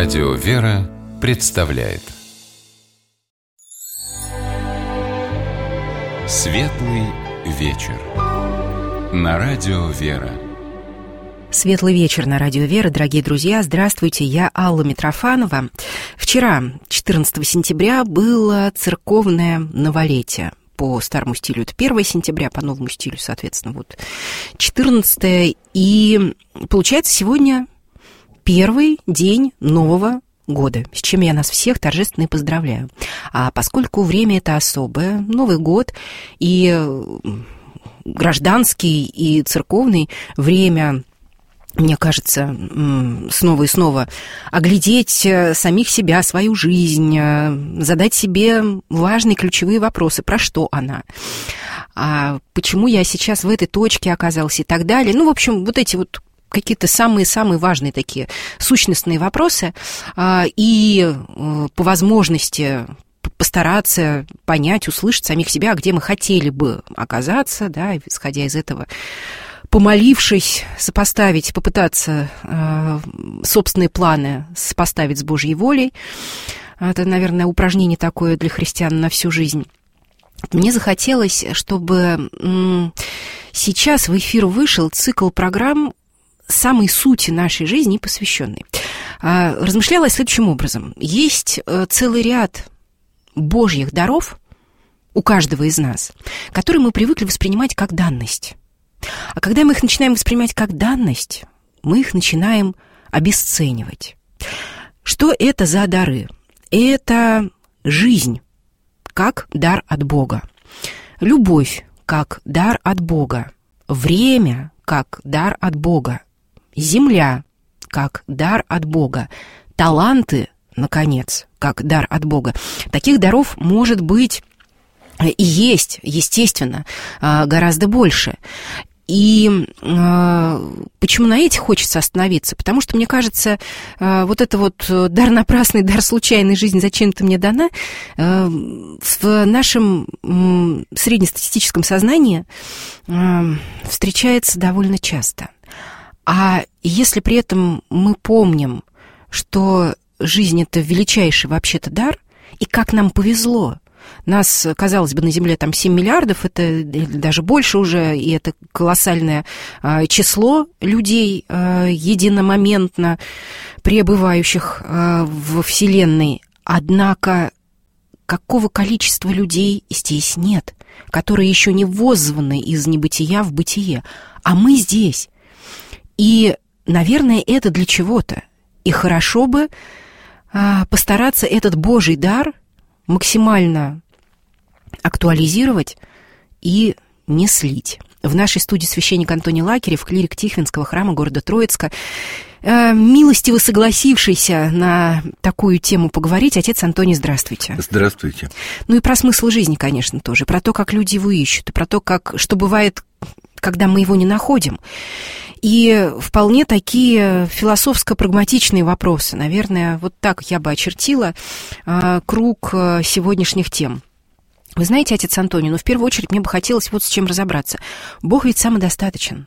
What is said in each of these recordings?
Радио «Вера» представляет Светлый вечер на Радио «Вера». Светлый вечер на Радио «Вера», дорогие друзья. Здравствуйте, я Алла Митрофанова. Вчера, 14 сентября, было церковное новолетие. По старому стилю это 1 сентября, по новому стилю, соответственно, вот 14. И получается, сегодня первый день Нового года, с чем я нас всех торжественно и поздравляю. А поскольку время это особое, Новый год и гражданский, и церковный, время, мне кажется, снова и снова оглядеть самих себя, свою жизнь, задать себе важные ключевые вопросы, про что она, а почему я сейчас в этой точке оказалась и так далее. Ну, в общем, вот эти вот какие-то самые-самые важные такие сущностные вопросы, и по возможности постараться понять, услышать самих себя, где мы хотели бы оказаться, да, исходя из этого, помолившись, сопоставить, попытаться собственные планы сопоставить с Божьей волей. Это, наверное, упражнение такое для христиан на всю жизнь. Мне захотелось, чтобы сейчас в эфир вышел цикл программ самой сути нашей жизни посвященный. Размышляла я следующим образом. Есть целый ряд Божьих даров у каждого из нас, которые мы привыкли воспринимать как данность. А когда мы их начинаем воспринимать как данность, мы их начинаем обесценивать. Что это за дары? Это жизнь как дар от Бога, любовь как дар от Бога, время как дар от Бога, земля как дар от Бога, таланты, наконец, как дар от Бога. Таких даров может быть и есть, естественно, гораздо больше. И почему на этих хочется остановиться? Потому что, мне кажется, вот это вот дар напрасный, дар случайной жизни, зачем ты мне дана, в нашем среднестатистическом сознании встречается довольно часто. А если при этом мы помним, что жизнь — это величайший вообще-то дар, и как нам повезло. Нас, казалось бы, на Земле там 7 миллиардов, это даже больше уже, и это колоссальное число людей, единомоментно пребывающих во Вселенной. Однако какого количества людей здесь нет, которые еще не воззваны из небытия в бытие, а мы здесь. И, наверное, это для чего-то. И хорошо бы постараться этот Божий дар максимально актуализировать и не слить. В нашей студии священник Антоний Лакерев, клирик Тихвинского храма города Троицка, милостиво согласившийся на такую тему поговорить. Отец Антоний, здравствуйте. Здравствуйте. Ну и про смысл жизни, конечно, тоже, про то, как люди его ищут, и про то, что бывает, когда мы его не находим. И вполне такие философско-прагматичные вопросы. Наверное, вот так я бы очертила круг сегодняшних тем. Вы знаете, отец Антоний, в первую очередь мне бы хотелось вот с чем разобраться. Бог ведь самодостаточен.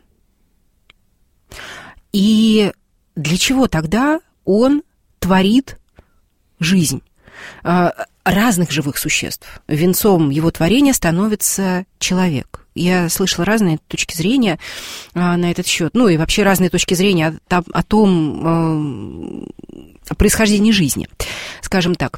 И для чего тогда Он творит жизнь разных живых существ? Венцом Его творения становится человек. Я слышала разные точки зрения на этот счет, ну и вообще разные точки зрения о том, о происхождении жизни, скажем так.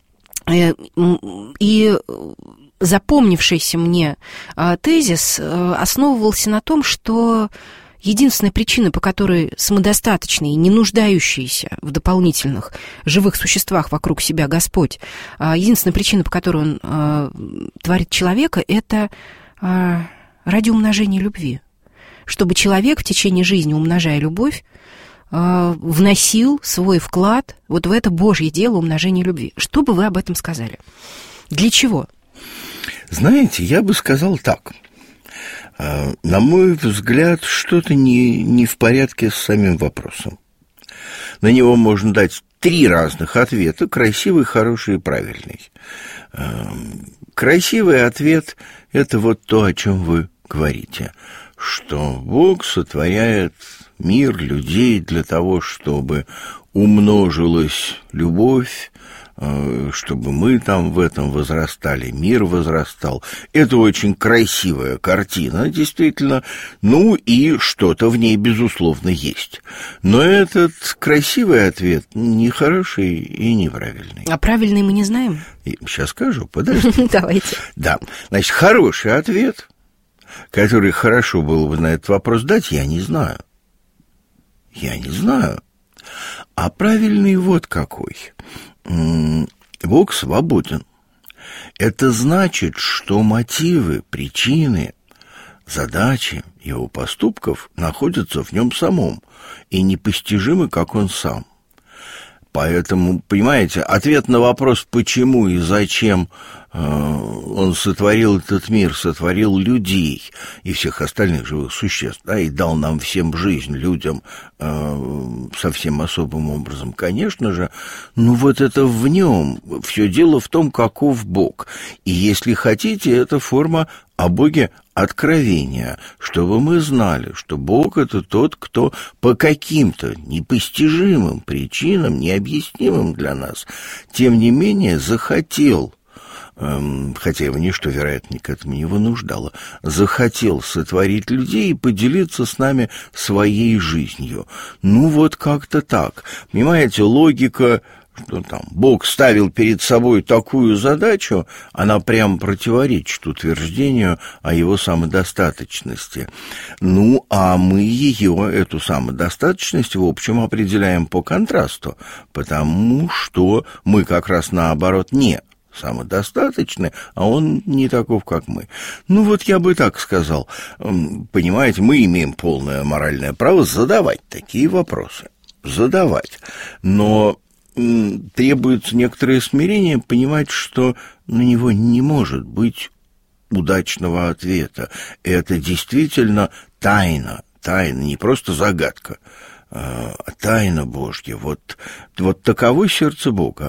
И запомнившийся мне тезис основывался на том, что единственная причина, по которой самодостаточный, не нуждающийся в дополнительных живых существах вокруг себя Господь, единственная причина, по которой Он творит человека, это ради умножения любви. Чтобы человек в течение жизни, умножая любовь, вносил свой вклад вот в это Божье дело умножения любви. Что бы вы об этом сказали? Для чего? Знаете, я бы сказал так. На мой взгляд, что-то не в порядке с самим вопросом. На него можно дать 3 разных ответа: красивый, хороший и правильный. Красивый ответ – это вот то, о чем вы говорите, что Бог сотворяет мир, людей для того, чтобы умножилась любовь, чтобы мы там в этом возрастали, мир возрастал. Это очень красивая картина, действительно. Ну и что-то в ней, безусловно, есть. Но этот красивый ответ не хороший и неправильный. А правильный мы не знаем? Сейчас скажу, подожди. Давайте. Да, значит, хороший ответ, который хорошо было бы на этот вопрос дать, я не знаю. Я не знаю. А правильный вот какой. Бог свободен. Это значит, что мотивы, причины, задачи его поступков находятся в нем самом и непостижимы, как он сам. Поэтому, понимаете, ответ на вопрос, почему и зачем он сотворил этот мир, сотворил людей и всех остальных живых существ, да, и дал нам всем жизнь, людям, совсем особым образом, конечно же, ну вот это в нем, все дело в том, каков Бог. И если хотите, это форма о Боге откровения, чтобы мы знали, что Бог — это тот, кто по каким-то непостижимым причинам, необъяснимым для нас, тем не менее захотел, хотя его ничто, вероятно, к этому не вынуждало, захотел сотворить людей и поделиться с нами своей жизнью. Ну, вот как-то так. Понимаете, логика, что там Бог ставил перед собой такую задачу, она прямо противоречит утверждению о его самодостаточности. Ну, а мы ее, эту самодостаточность, в общем, определяем по контрасту, потому что мы как раз наоборот не самодостаточны, а он не таков, как мы. Ну, вот я бы так сказал. Понимаете, мы имеем полное моральное право задавать такие вопросы. Задавать. Но требуется некоторое смирение, понимать, что на него не может быть удачного ответа. Это действительно тайна, не просто загадка, а тайна Божья. Вот таково сердце Бога.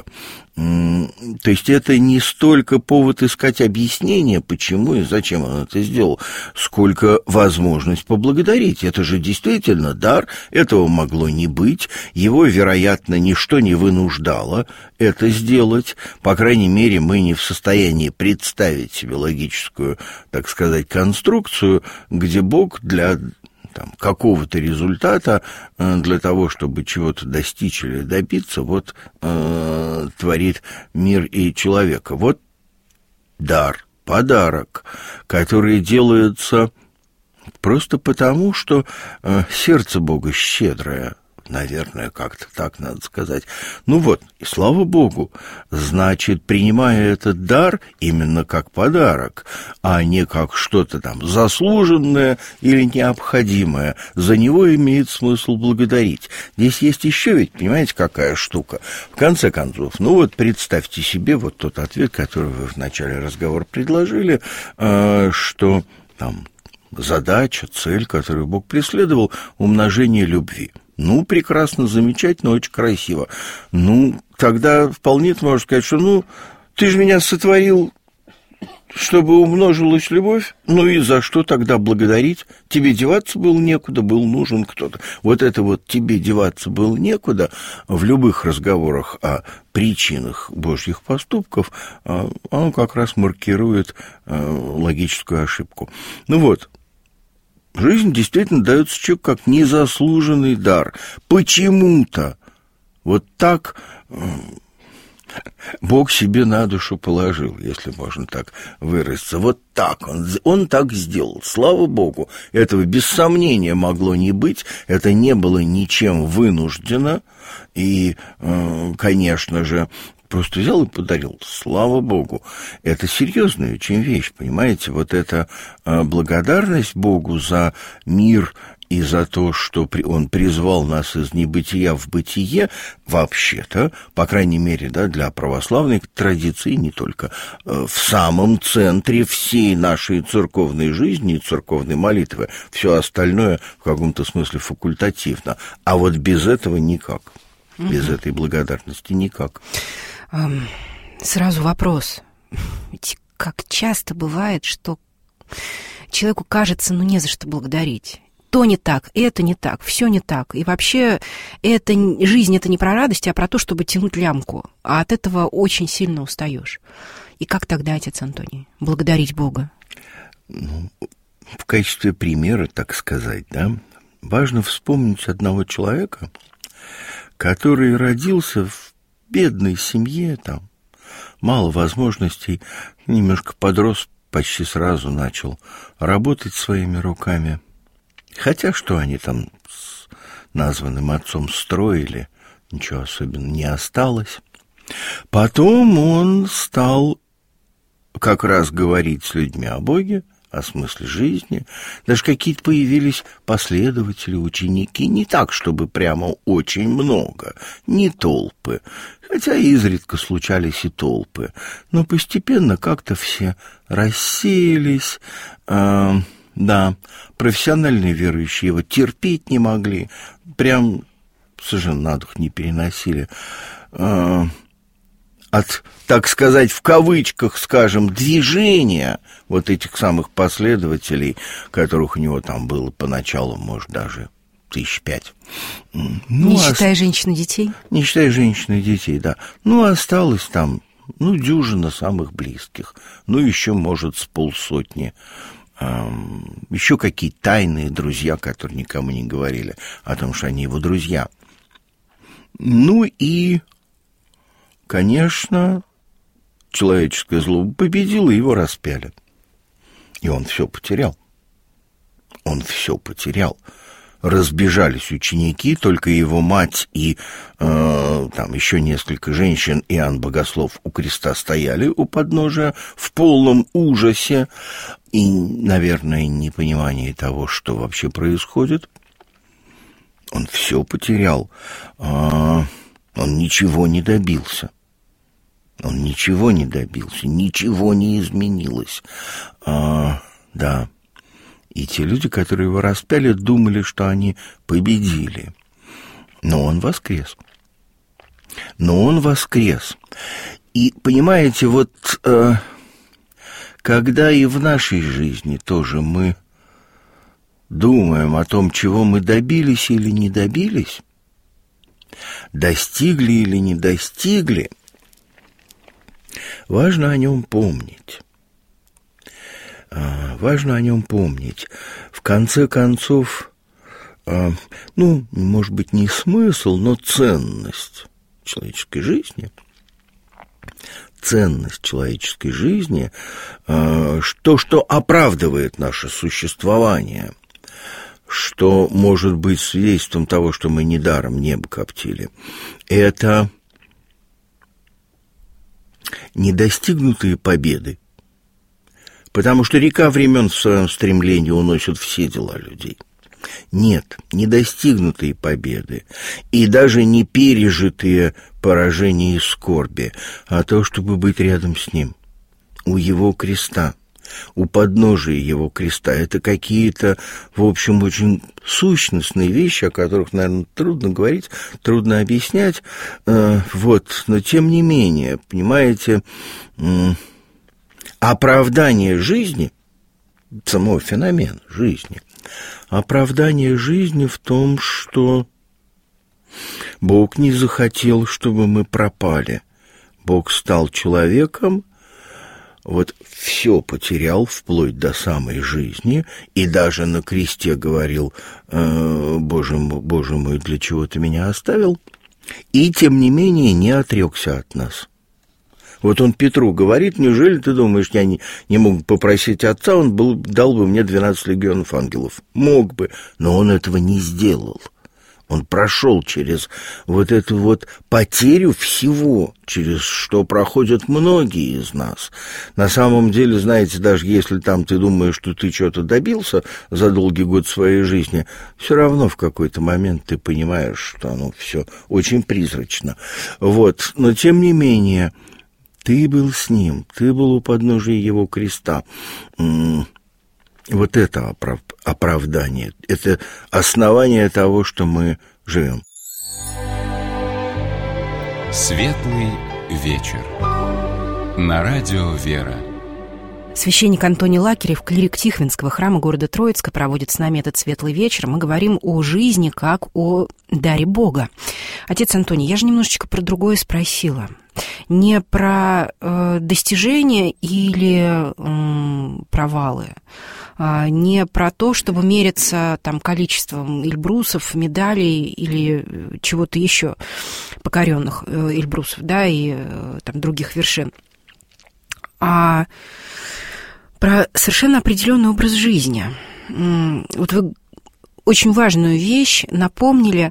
То есть это не столько повод искать объяснение, почему и зачем он это сделал, сколько возможность поблагодарить. Это же действительно дар, этого могло не быть, его, вероятно, ничто не вынуждало это сделать. По крайней мере, мы не в состоянии представить себе логическую, так сказать, конструкцию, где Бог для какого-то результата, для того, чтобы чего-то достичь или добиться, вот творит мир и человека. Вот дар, подарок, который делается просто потому, что сердце Бога щедрое, наверное, как-то так надо сказать. Ну вот, и слава Богу, значит, принимая этот дар именно как подарок, а не как что-то там заслуженное или необходимое, за него имеет смысл благодарить. Здесь есть еще ведь, понимаете, какая штука? В конце концов, ну вот представьте себе вот тот ответ, который вы в начале разговора предложили, что там задача, цель, которую Бог преследовал, умножение любви. Ну, прекрасно, замечательно, очень красиво. Ну, тогда вполне ты можешь сказать, что, ты же меня сотворил, чтобы умножилась любовь. Ну и за что тогда благодарить? Тебе деваться было некуда, был нужен кто-то. Вот это вот тебе деваться было некуда в любых разговорах о причинах Божьих поступков, оно как раз маркирует логическую ошибку. Ну вот. Жизнь действительно дается человеку как незаслуженный дар. Почему-то вот так Бог себе на душу положил, если можно так выразиться. Вот так он так сделал. Слава Богу, этого без сомнения могло не быть. Это не было ничем вынуждено. И, конечно же, просто взял и подарил. Слава Богу. Это серьезная очень вещь, понимаете? Вот эта благодарность Богу за мир и за то, что Он призвал нас из небытия в бытие, вообще-то, по крайней мере, да, для православной традиции, не только, в самом центре всей нашей церковной жизни и церковной молитвы. Все остальное в каком-то смысле факультативно. А вот без этого никак. Без этой благодарности никак. Сразу вопрос. Ведь как часто бывает, что человеку кажется, не за что благодарить. то не так, это не так, все не так. И вообще жизнь это не про радость, а про то, чтобы тянуть лямку. А от этого очень сильно устаешь. И как тогда, отец Антоний, благодарить Бога? В качестве примера, так сказать, да, важно вспомнить одного человека, который родился в бедной семье, там, мало возможностей, немножко подрос, почти сразу начал работать своими руками. Хотя что они там с названным отцом строили, ничего особенного не осталось. Потом он стал как раз говорить с людьми о Боге, о смысле жизни. Даже какие-то появились последователи, ученики. Не так, чтобы прямо очень много, не толпы. Хотя изредка случались и толпы. Но постепенно как-то все рассеялись. Да, профессиональные верующие его терпеть не могли. Прям совершенно на дух не переносили. От, так сказать, в кавычках, скажем, движения вот этих самых последователей, которых у него там было поначалу, может, даже 5,000. Не считая женщин и детей? Не считая женщин и детей, да. Осталось там, дюжина самых близких. Еще, может, с 500. Еще какие-то тайные друзья, которые никому не говорили о том, что они его друзья. И... Конечно, человеческое зло победило, его распяли. И он все потерял. Разбежались ученики, только его мать и там еще несколько женщин, Иоанн Богослов, у креста стояли у подножия в полном ужасе и, наверное, непонимании того, что вообще происходит. Он все потерял. Он ничего не добился. Ничего не изменилось. Да. И те люди, которые его распяли, думали, что они победили. Но он воскрес. И, понимаете, когда и в нашей жизни тоже мы думаем о том, чего мы добились или не добились, достигли или не достигли, важно о нем помнить. В конце концов, может быть, не смысл, но ценность человеческой жизни, то, что оправдывает наше существование, что может быть свидетельством того, что мы недаром небо коптили, это недостигнутые победы. Потому что река времен в своем стремлении уносит все дела людей. Нет, недостигнутые победы, и даже не пережитые поражения и скорби, а то, чтобы быть рядом с ним, у его креста, у подножия его креста. Это какие-то, в общем, очень сущностные вещи, о которых, наверное, трудно говорить, трудно объяснять. Но тем не менее, понимаете, оправдание жизни, самого феномена жизни, оправдание жизни в том, что Бог не захотел, чтобы мы пропали. Бог стал человеком, все потерял вплоть до самой жизни, и даже на кресте говорил: Боже мой, для чего ты меня оставил? И, тем не менее, не отрекся от нас. Он Петру говорит: неужели ты думаешь, я не мог попросить отца, он дал бы мне 12 легионов ангелов? Мог бы, но он этого не сделал. Он прошел через эту потерю всего, через что проходят многие из нас. На самом деле, знаете, даже если там ты думаешь, что ты что-то добился за долгий год своей жизни, все равно в какой-то момент ты понимаешь, что оно все очень призрачно. Но тем не менее, ты был с ним, ты был у подножия его креста. Это оправдание, это основание того, что мы живем. Светлый вечер. На радио «Вера». Священник Антоний Лакерев, клирик Тихвинского храма города Троицка, проводит с нами этот светлый вечер. Мы говорим о жизни как о даре Бога. Отец Антоний, я же немножечко про другое спросила. Не про достижения или провалы, не про то, чтобы мериться там количеством эльбрусов, медалей или чего-то еще, покоренных эльбрусов, да, и там других вершин, а про совершенно определенный образ жизни. Вот вы очень важную вещь напомнили,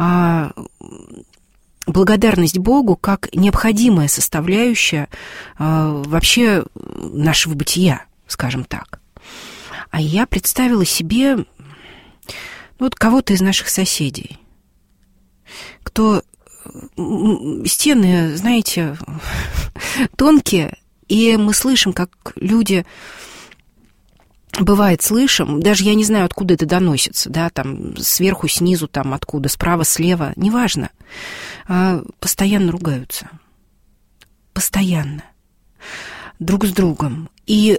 благодарность Богу как необходимая составляющая вообще нашего бытия, скажем так. А я представила себе вот кого-то из наших соседей, кто стены, знаете, тонкие, и мы слышим, как люди, бывает, слышим, даже я не знаю, откуда это доносится, да, там сверху, снизу, там откуда, справа, слева, неважно, постоянно ругаются, постоянно, друг с другом. И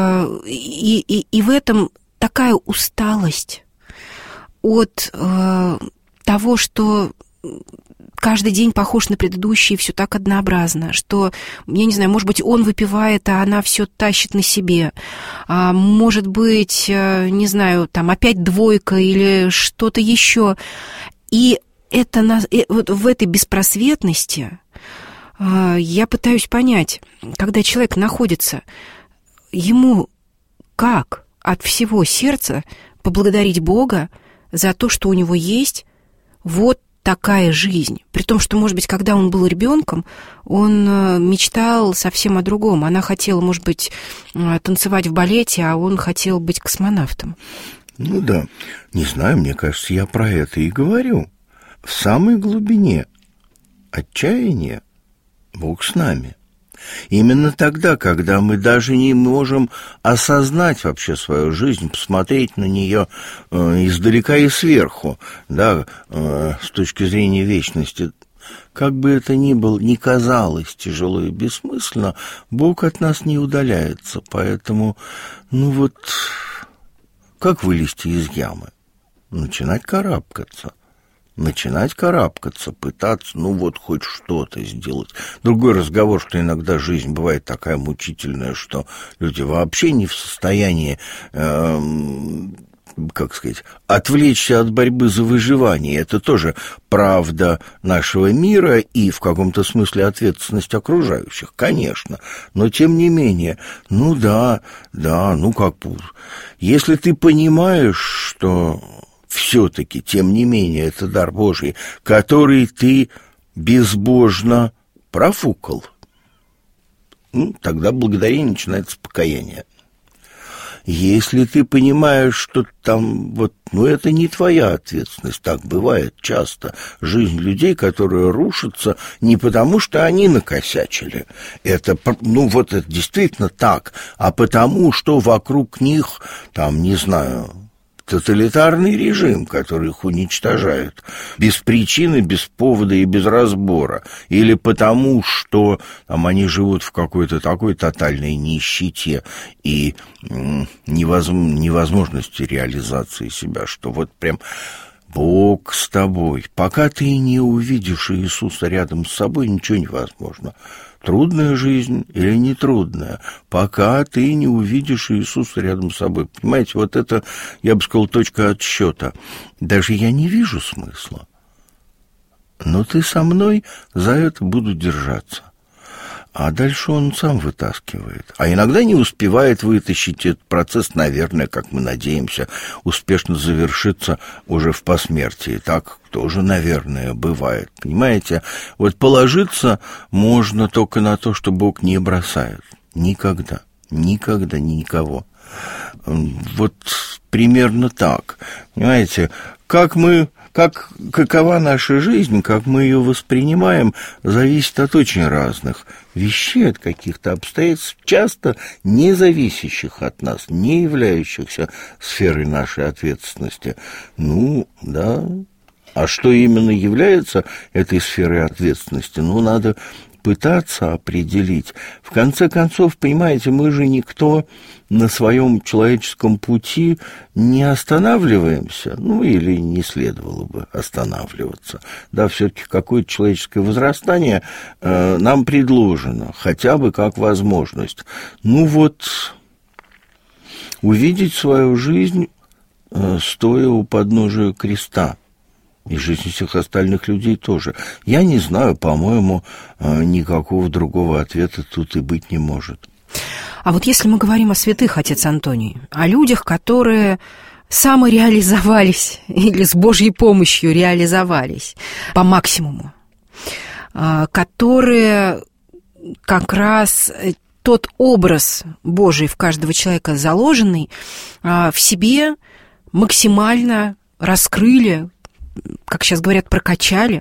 в этом такая усталость от того, что каждый день похож на предыдущий, все так однообразно, что, я не знаю, может быть, он выпивает, а она все тащит на себе. Может быть, не знаю, там опять двойка или что-то еще. И это вот в этой беспросветности я пытаюсь понять, когда человек находится, ему как от всего сердца поблагодарить Бога за то, что у него есть вот такая жизнь. При том, что, может быть, когда он был ребенком, он мечтал совсем о другом. Она хотела, может быть, танцевать в балете, а он хотел быть космонавтом. Ну да, не знаю, мне кажется, я про это и говорю. В самой глубине отчаяния Бог с нами. Именно тогда, когда мы даже не можем осознать вообще свою жизнь, посмотреть на нее издалека и сверху, да, с точки зрения вечности, как бы это ни казалось тяжело и бессмысленно, Бог от нас не удаляется. Поэтому, как вылезти из ямы? Начинать карабкаться, пытаться, хоть что-то сделать. Другой разговор, что иногда жизнь бывает такая мучительная, что люди вообще не в состоянии, отвлечься от борьбы за выживание. Это тоже правда нашего мира и в каком-то смысле ответственность окружающих, конечно. Но тем не менее, если ты понимаешь, что все-таки, тем не менее, это дар Божий, который ты безбожно профукал, тогда благодарение начинается покаяние. Если ты понимаешь, что там это не твоя ответственность, так бывает часто. Жизнь людей, которые рушатся не потому, что они накосячили, это действительно так, а потому, что вокруг них, тоталитарный режим, который их уничтожает без причины, без повода и без разбора, или потому, что они живут в какой-то такой тотальной нищете и невозможности реализации себя, что прям Бог с тобой. Пока ты не увидишь Иисуса рядом с собой, ничего невозможно. Трудная жизнь или не трудная, пока ты не увидишь Иисуса рядом с собой. Понимаете, это, я бы сказал, точка отсчета. Даже я не вижу смысла, но ты со мной, за это буду держаться. А дальше он сам вытаскивает. А иногда не успевает вытащить. Этот процесс, наверное, как мы надеемся, успешно завершится уже в посмертии. Так тоже, наверное, бывает. Понимаете? Положиться можно только на то, что Бог не бросает. Никогда. Никогда никого. Примерно так. Понимаете? Какова наша жизнь, как мы ее воспринимаем, зависит от очень разных вещей, от каких-то обстоятельств, часто не зависящих от нас, не являющихся сферой нашей ответственности. А что именно является этой сферой ответственности? Надо пытаться определить. В конце концов, понимаете, мы же никто на своем человеческом пути не останавливаемся, ну, или не следовало бы останавливаться. Да, все-таки какое-то человеческое возрастание нам предложено, хотя бы как возможность. Ну, вот, увидеть свою жизнь, стоя у подножия креста. И жизнь всех остальных людей тоже. Я не знаю, по-моему, никакого другого ответа тут и быть не может. А вот если мы говорим о святых, отец Антоний, о людях, которые самореализовались или с Божьей помощью реализовались по максимуму, которые как раз тот образ Божий в каждого человека заложенный в себе максимально раскрыли, как сейчас говорят, прокачали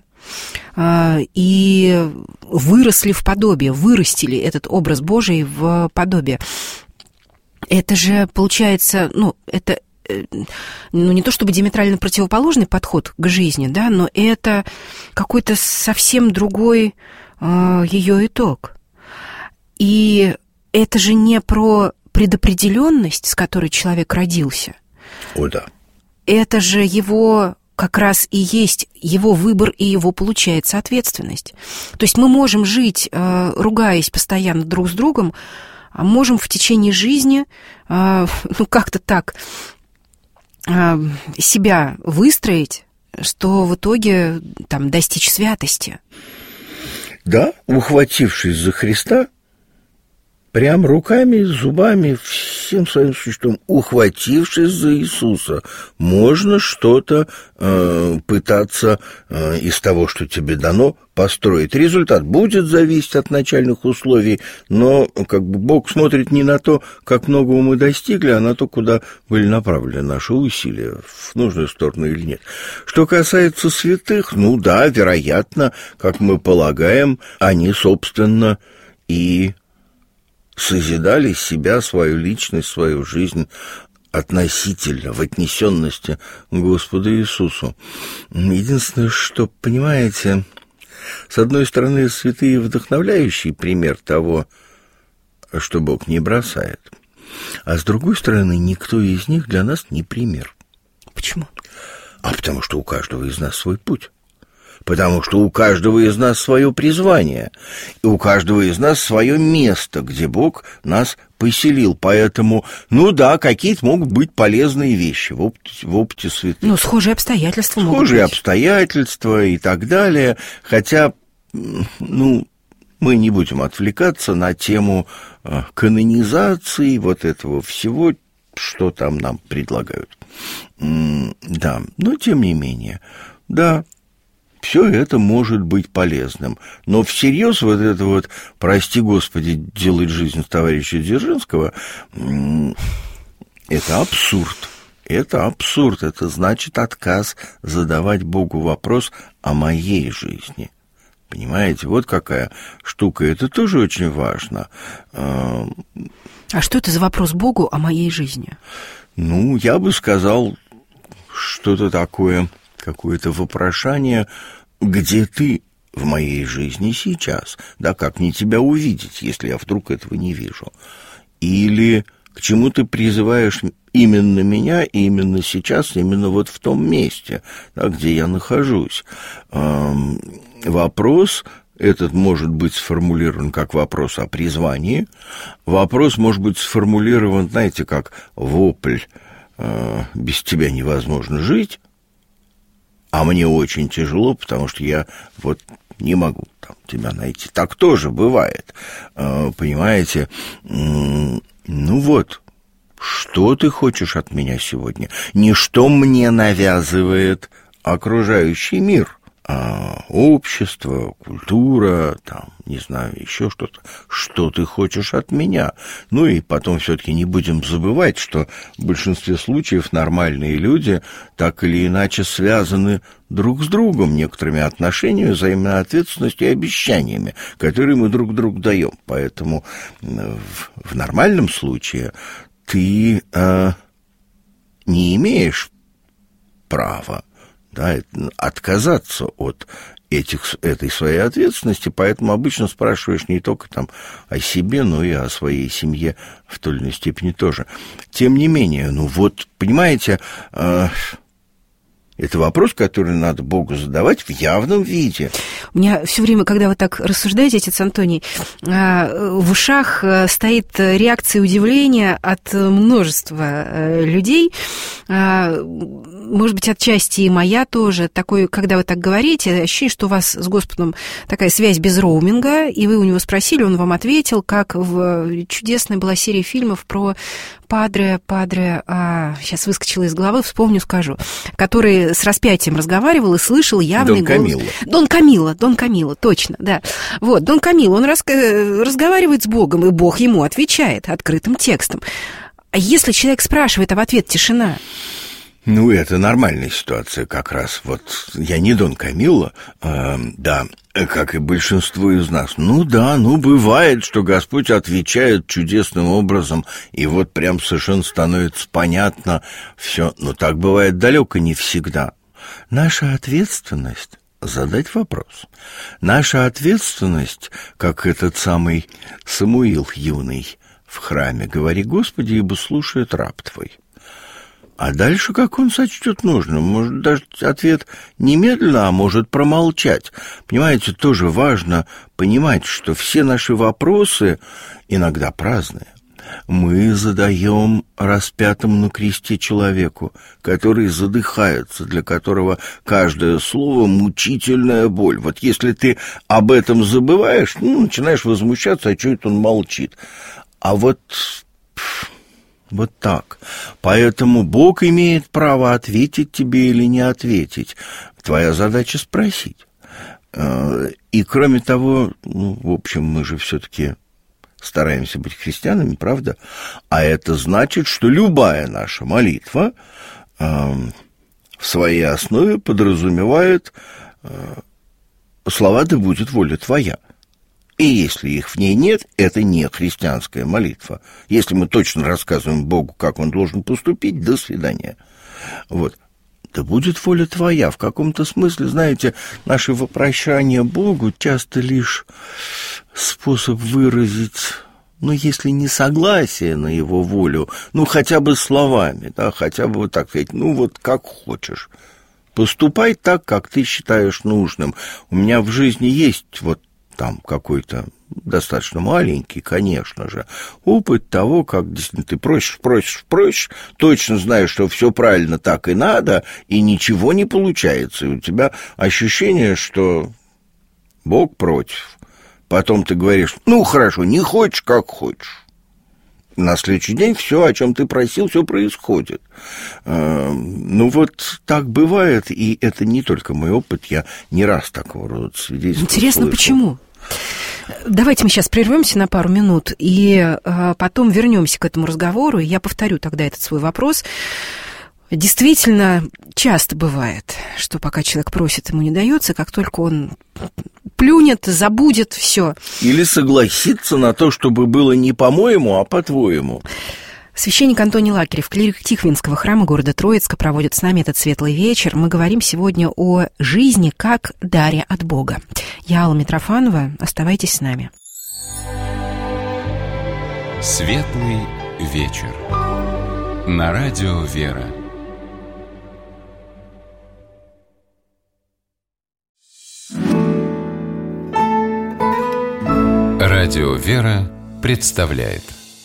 и выросли в подобие, вырастили этот образ Божий в подобие. Это же, получается, это не то чтобы диаметрально противоположный подход к жизни, да, но это какой-то совсем другой ее итог. И это же не про предопределенность, с которой человек родился. О, да. Это же его как раз и есть его выбор, и его, получается, ответственность. То есть мы можем жить, ругаясь постоянно друг с другом, а можем в течение жизни, как-то так себя выстроить, что в итоге там достичь святости. Да, ухватившись за Христа, прям руками, зубами, всем своим существом, ухватившись за Иисуса, можно что-то пытаться из того, что тебе дано, построить. Результат будет зависеть от начальных условий, но как бы Бог смотрит не на то, как многого мы достигли, а на то, куда были направлены наши усилия, в нужную сторону или нет. Что касается святых, ну да, вероятно, как мы полагаем, они, собственно, и созидали себя, свою личность, свою жизнь относительно, в отнесенности к Господу Иисусу. Единственное, что, понимаете, с одной стороны, святые вдохновляющий пример того, что Бог не бросает, а с другой стороны, никто из них для нас не пример. Почему? А потому что у каждого из нас свой путь. Потому что у каждого из нас свое призвание, и у каждого из нас свое место, где Бог нас поселил. Поэтому, ну да, какие-то могут быть полезные вещи в опыте святых. Ну, схожие обстоятельства могут быть. Схожие обстоятельства и так далее. Хотя, ну, мы не будем отвлекаться на тему канонизации вот этого всего, что там нам предлагают. Да, но тем не менее, да, все это может быть полезным. Но всерьез вот это вот, прости Господи, делать жизнь товарища Дзержинского, это абсурд. Это абсурд. Это значит отказ задавать Богу вопрос о моей жизни. Понимаете, вот какая штука. Это тоже очень важно. А что это за вопрос Богу о моей жизни? Ну, я бы сказал, что-то такое, какое-то вопрошание, где ты в моей жизни сейчас? Да, как мне тебя увидеть, если я вдруг этого не вижу? Или к чему ты призываешь именно меня, именно сейчас, именно вот в том месте, да, где я нахожусь? Вопрос этот может быть сформулирован как вопрос о призвании. Вопрос может быть сформулирован, знаете, как вопль «без тебя невозможно жить», а мне очень тяжело, потому что я вот не могу там тебя найти. Так тоже бывает, понимаете? Ну вот, что ты хочешь от меня сегодня? Не что мне навязывает окружающий мир, а общество, культура, там, не знаю, еще что-то. Что ты хочешь от меня? Ну и потом все-таки не будем забывать, что в большинстве случаев нормальные люди так или иначе связаны друг с другом некоторыми отношениями, взаимной ответственностью и обещаниями, которые мы друг другу даем. Поэтому в нормальном случае ты не имеешь права да, отказаться от этой своей ответственности, поэтому обычно спрашиваешь не только там о себе, но и о своей семье в той или иной степени тоже. Тем не менее, понимаете, это вопрос, который надо Богу задавать в явном виде. У меня все время, когда вы так рассуждаете, отец Антоний, в ушах стоит реакция удивления от множества людей. Может быть, отчасти и моя тоже. Такой, когда вы так говорите, ощущение, что у вас с Господом такая связь без роуминга, и вы у него спросили, он вам ответил, как чудесная была серия фильмов про Падре, сейчас выскочила из головы, вспомню, скажу, который с распятием разговаривал и слышал явный голос. Дон Камило, точно, да. Вот, Дон Камило, он разговаривает с Богом, и Бог ему отвечает открытым текстом. А если человек спрашивает, а в ответ тишина? Это нормальная ситуация как раз. Я не Дон Камило, да, как и большинство из нас. Бывает, что Господь отвечает чудесным образом, и прям совершенно становится понятно все. Но так бывает далеко не всегда. Наша ответственность — задать вопрос. Наша ответственность, как этот самый Самуил юный в храме: «Говори, Господи, ибо слушает раб Твой». А дальше, как он сочтет нужным, может дать ответ немедленно, а может промолчать. Понимаете, тоже важно понимать, что все наши вопросы, иногда праздные, мы задаем распятому на кресте человеку, который задыхается, для которого каждое слово — мучительная боль. Если ты об этом забываешь, начинаешь возмущаться, а что это он молчит. Так. Поэтому Бог имеет право ответить тебе или не ответить. Твоя задача — спросить. И кроме того, мы же все-таки стараемся быть христианами, правда? А это значит, что любая наша молитва в своей основе подразумевает слова «да будет воля твоя». И если их в ней нет, это не христианская молитва. Если мы точно рассказываем Богу, как он должен поступить, до свидания. Да будет воля твоя. В каком-то смысле, знаете, наши вопрошания Богу часто лишь способ выразить, если не согласие на его волю, хотя бы словами, да, хотя бы так сказать, как хочешь. Поступай так, как ты считаешь нужным. У меня в жизни есть там какой-то достаточно маленький, конечно же, опыт того, как действительно ты просишь, точно знаешь, что все правильно так и надо, и ничего не получается. И у тебя ощущение, что Бог против. Потом ты говоришь: хорошо, не хочешь, как хочешь. На следующий день все, о чем ты просил, все происходит. Так бывает, и это не только мой опыт, я не раз такого рода свидетельств. Интересно, слышал. Почему? Давайте мы сейчас прервемся на пару минут и потом вернемся к этому разговору, и я повторю тогда этот свой вопрос. Действительно, часто бывает, что пока человек просит, ему не дается, как только он плюнет, забудет, все. Или согласится на то, чтобы было не по-моему, а по-твоему. Священник Антоний Лакерев, клирик Тихвинского храма города Троицка, проводит с нами этот светлый вечер. Мы говорим сегодня о жизни как даре от Бога. Я Алла Митрофанова. Оставайтесь с нами. Светлый вечер. На радио «Вера». Радио «Вера» представляет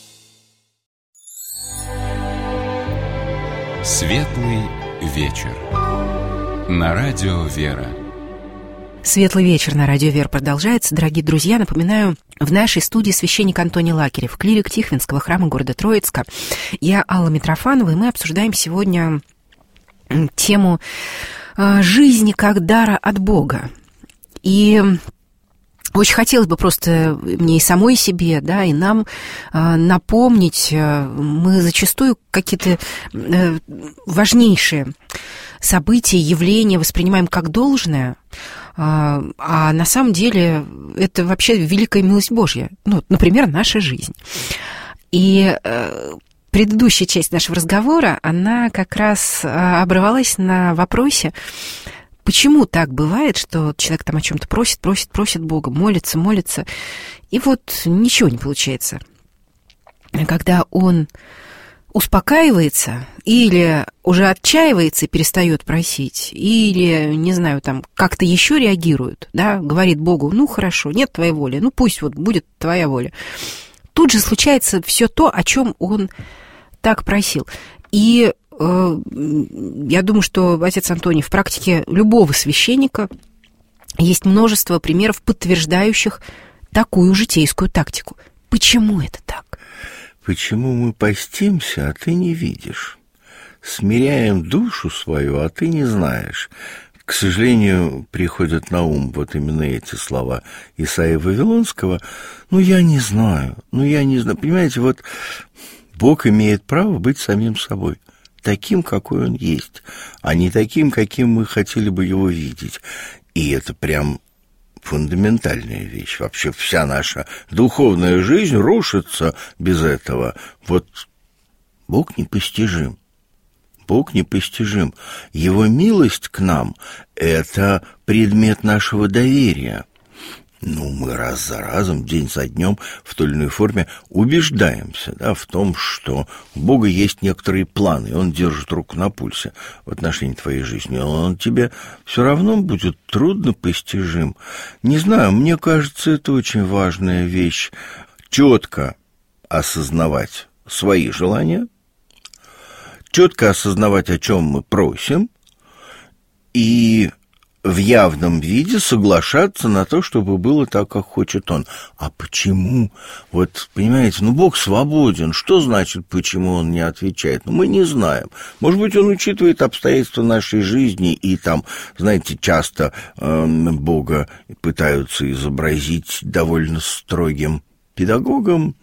Светлый вечер. На радио «Вера». Светлый вечер на радио «Вера» продолжается. Дорогие друзья, напоминаю, в нашей студии священник Антоний Лакерев, клирик Тихвинского храма города Троицка. Я Алла Митрофанова, и мы обсуждаем сегодня тему жизни как дара от Бога. И очень хотелось бы просто мне и самой себе, да, и нам напомнить, мы зачастую какие-то важнейшие события, явления воспринимаем как должное, а на самом деле это вообще великая милость Божья, например, наша жизнь. И предыдущая часть нашего разговора, она как раз обрывалась на вопросе, почему так бывает, что человек там о чем-то просит Бога, молится, и вот ничего не получается. Когда он успокаивается или уже отчаивается и перестает просить, или, не знаю, там как-то еще реагирует, да, говорит Богу, ну хорошо, нет твоей воли, ну пусть вот будет твоя воля. Тут же случается все то, о чем он так просил. И я думаю, что, отец Антоний, в практике любого священника есть множество примеров, подтверждающих такую житейскую тактику. Почему это так? Почему мы постимся, а ты не видишь? Смиряем душу свою, а ты не знаешь. К сожалению, приходят на ум вот именно эти слова Исаии Вавилонского. Я не знаю. Понимаете, вот Бог имеет право быть самим собой, таким, какой он есть, а не таким, каким мы хотели бы его видеть. И это прям фундаментальная вещь. Вообще вся наша духовная жизнь рушится без этого. Вот Бог непостижим. Бог непостижим. Его милость к нам – это предмет нашего доверия. Мы раз за разом, день за днем в той или иной форме убеждаемся, да, в том, что у Бога есть некоторые планы, и Он держит руку на пульсе в отношении твоей жизни. Он тебе все равно будет трудно постижим. Не знаю, мне кажется, это очень важная вещь. Четко осознавать свои желания, четко осознавать, о чем мы просим, и в явном виде соглашаться на то, чтобы было так, как хочет он. А почему? Вот, понимаете, Бог свободен. Что значит, почему он не отвечает? Мы не знаем. Может быть, он учитывает обстоятельства нашей жизни, и там, знаете, часто Бога пытаются изобразить довольно строгим педагогом.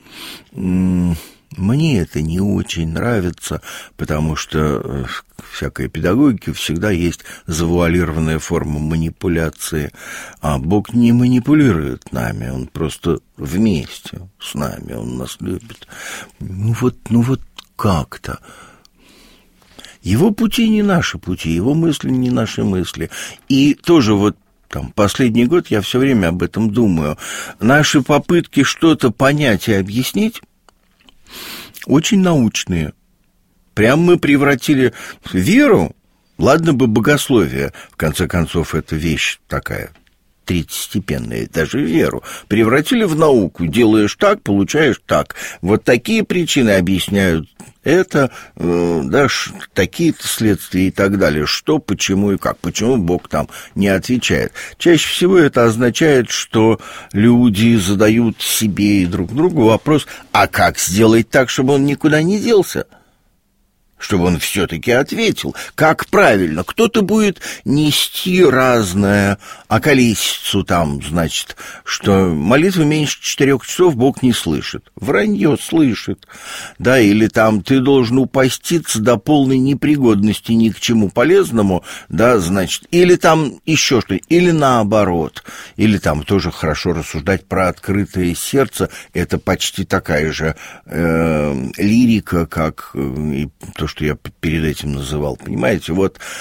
Мне это не очень нравится, потому что в всякой педагогике всегда есть завуалированная форма манипуляции, а Бог не манипулирует нами, Он просто вместе с нами, Он нас любит. Вот как-то. Его пути не наши пути, Его мысли не наши мысли. И тоже последний год я все время об этом думаю. Наши попытки что-то понять и объяснить очень научные. Прям мы превратили веру, ладно бы богословие, в конце концов, это вещь такая третьестепенная, даже веру, превратили в науку. Делаешь так, получаешь так. Вот такие причины объясняют это, такие-то следствия и так далее. Что, почему и как. Почему Бог там не отвечает. Чаще всего это означает, что люди задают себе и друг другу вопрос, а как сделать так, чтобы он никуда не делся? Чтобы он все-таки ответил, как правильно. Кто-то будет нести разное околесицу там, значит, что молитвы меньше 4 часов Бог не слышит. Вранье слышит. Да, или там ты должен упаститься до полной непригодности ни к чему полезному, да, значит, или там еще что-то, или наоборот. Или там тоже хорошо рассуждать про открытое сердце. Это почти такая же лирика, как и то, что я перед этим называл, понимаете,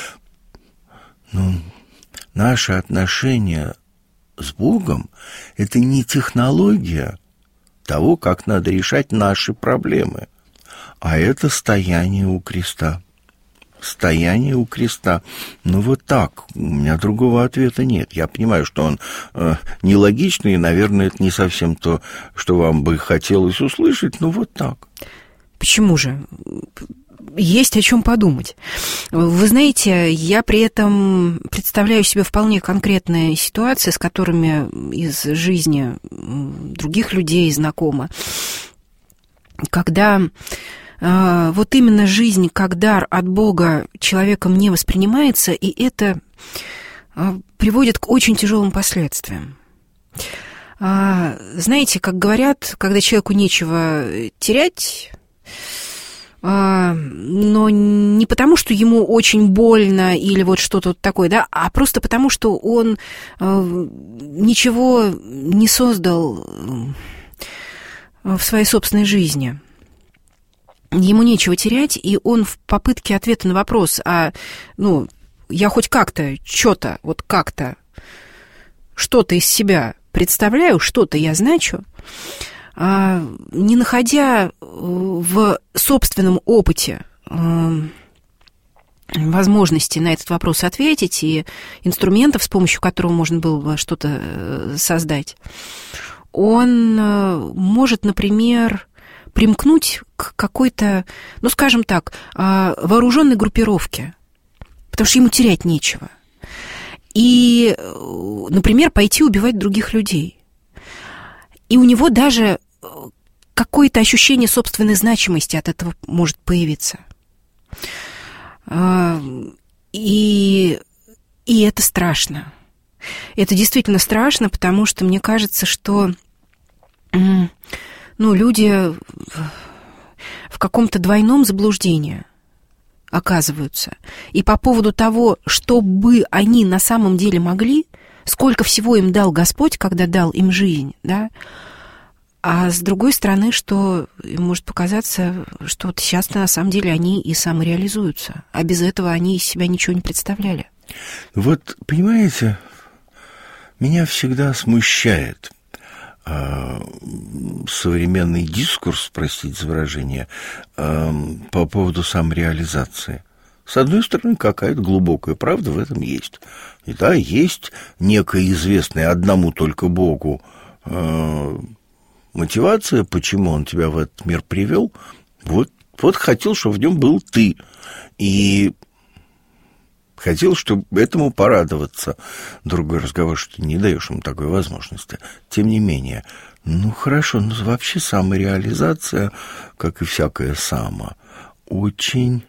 наши отношения с Богом – это не технология того, как надо решать наши проблемы, а это стояние у креста. Стояние у креста. Так, у меня другого ответа нет. Я понимаю, что он нелогичный, и, наверное, это не совсем то, что вам бы хотелось услышать, но вот так. Почему же? Есть о чем подумать. Вы знаете, я при этом представляю себе вполне конкретные ситуации, с которыми из жизни других людей знакома, когда вот именно жизнь как дар от Бога человеком не воспринимается, и это приводит к очень тяжелым последствиям. Знаете, как говорят, когда человеку нечего терять, но не потому, что ему очень больно или вот что-то такое, да, а просто потому, что он ничего не создал в своей собственной жизни. ему нечего терять, и он в попытке ответа на вопрос, я хоть как-то, что-то, вот как-то, что-то из себя представляю, что-то я значу, не находя в собственном опыте возможности на этот вопрос ответить и инструментов, с помощью которого можно было бы что-то создать, он может, например, примкнуть к какой-то, скажем так, вооруженной группировке, потому что ему терять нечего. И, например, пойти убивать других людей. И у него даже какое-то ощущение собственной значимости от этого может появиться. И это страшно. Это действительно страшно, потому что мне кажется, что люди в каком-то двойном заблуждении оказываются. И по поводу того, что бы они на самом деле могли, сколько всего им дал Господь, когда дал им жизнь, да, а с другой стороны, что им может показаться, что вот сейчас на самом деле они и самореализуются, а без этого они из себя ничего не представляли. Вот, понимаете, меня всегда смущает современный дискурс, простите за выражение, по поводу самореализации. С одной стороны, какая-то глубокая правда в этом есть. И да, есть некая известная одному только Богу мотивация, почему он тебя в этот мир привел. Вот хотел, чтобы в нем был ты. И хотел, чтобы этому порадоваться. Другой разговор, что ты не даешь ему такой возможности. Тем не менее, хорошо, вообще самореализация, как и всякое само, очень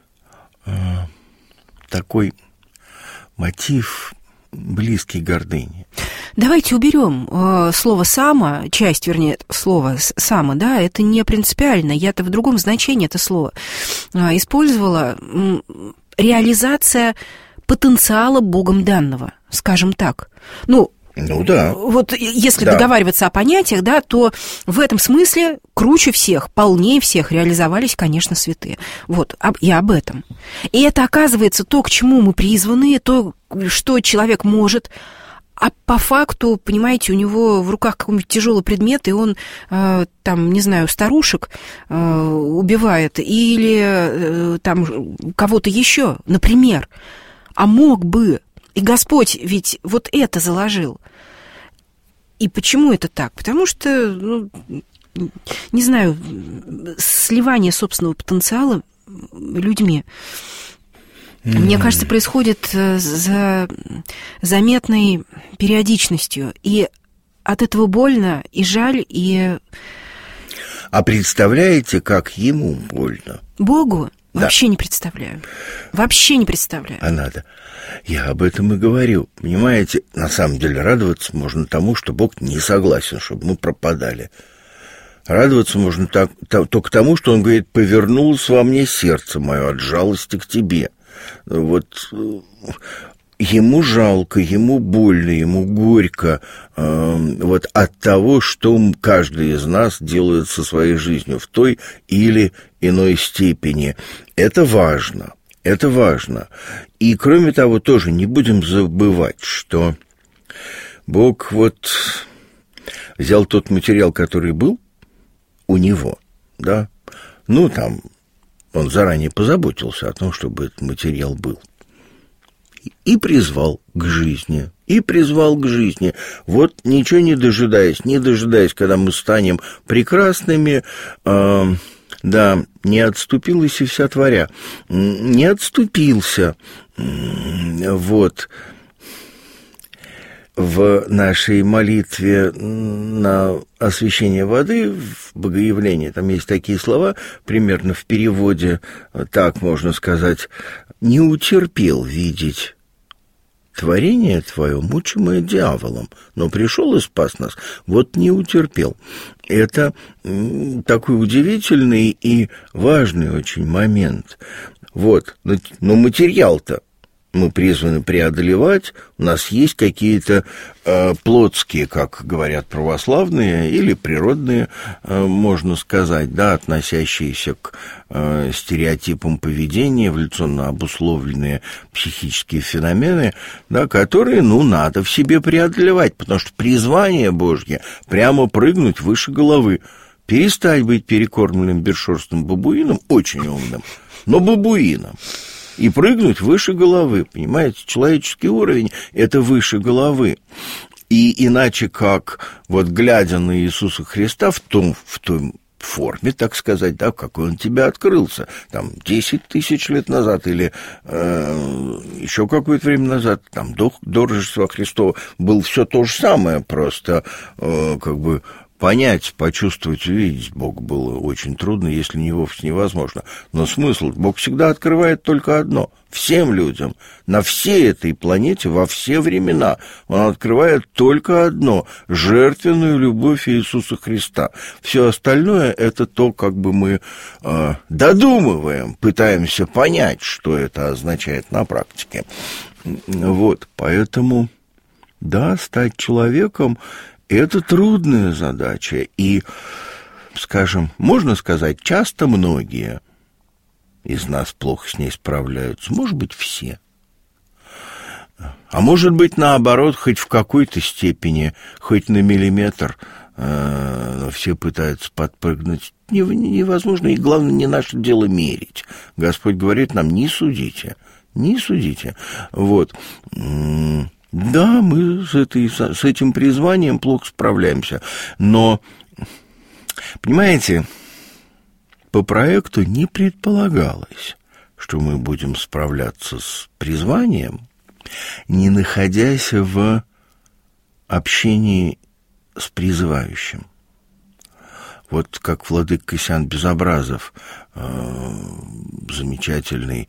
такой мотив близкий к гордыне. Давайте уберем слово «само», часть, вернее, слова «само», да, это не принципиально. Я-то в другом значении это слово использовала. Реализация потенциала Богом данного, скажем так. Да. Вот если договариваться о понятиях, да, то в этом смысле круче всех, полнее всех реализовались, конечно, святые. Вот, я об этом. И это, оказывается, то, к чему мы призваны, то, что человек может. А по факту, понимаете, у него в руках какой-нибудь тяжелый предмет, и он, старушек убивает, или кого-то еще, например. А мог бы. И Господь ведь вот это заложил. И почему это так? Потому что, сливание собственного потенциала людьми, мне кажется, происходит с заметной периодичностью. И от этого больно, и жаль, и... А представляете, как ему больно? Богу? Да. Вообще не представляю. Вообще не представляю. А надо. Я об этом и говорю. Понимаете, на самом деле радоваться можно тому, что Бог не согласен, чтобы мы пропадали. Радоваться можно только тому, что Он говорит: «Повернулось во мне сердце мое от жалости к тебе». Вот ему жалко, ему больно, ему горько от того, что каждый из нас делает со своей жизнью в той или иной степени. Это важно. Это важно. И, кроме того, тоже не будем забывать, что Бог взял тот материал, который был у него, да, он заранее позаботился о том, чтобы этот материал был. И призвал к жизни. Вот ничего не дожидаясь, когда мы станем прекрасными, не отступилась и вся творя. Не отступился. В нашей молитве на освящение воды, в Богоявлении, там есть такие слова, примерно в переводе, так можно сказать: «Не утерпел видеть творение твое, мучимое дьяволом, но пришел и спас нас». Вот не утерпел. Это такой удивительный и важный очень момент. Но материал-то мы призваны преодолевать, у нас есть какие-то плотские, как говорят православные, или природные, можно сказать, да, относящиеся к стереотипам поведения, эволюционно обусловленные психические феномены, да, которые, надо в себе преодолевать, потому что призвание Божье прямо прыгнуть выше головы, перестать быть перекормленным бесшерстным бабуином, очень умным, но бабуином, и прыгнуть выше головы, понимаете? Человеческий уровень – это выше головы. И иначе как, вот глядя на Иисуса Христа в той форме, так сказать, да, в какой он тебе открылся, там, 10 тысяч лет назад или еще какое-то время назад, там, до Рождества Христова, было все то же самое, просто понять, почувствовать, увидеть Бога было очень трудно, если не вовсе невозможно. Но смысл, Бог всегда открывает только одно. Всем людям, на всей этой планете, во все времена, Он открывает только одно – жертвенную любовь Иисуса Христа. Все остальное – это то, как бы мы додумываем, пытаемся понять, что это означает на практике. Вот, поэтому, да, стать человеком – это трудная задача, и, скажем, можно сказать, часто многие из нас плохо с ней справляются, может быть, все. А может быть, наоборот, хоть в какой-то степени, хоть на миллиметр, все пытаются подпрыгнуть. Невозможно, и главное, не наше дело мерить. Господь говорит нам, не судите, не судите. Вот. Да, мы с этим призванием плохо справляемся, но, понимаете, по проекту не предполагалось, что мы будем справляться с призванием, не находясь в общении с призывающим. Вот как владыка Кассиан Безобразов, замечательный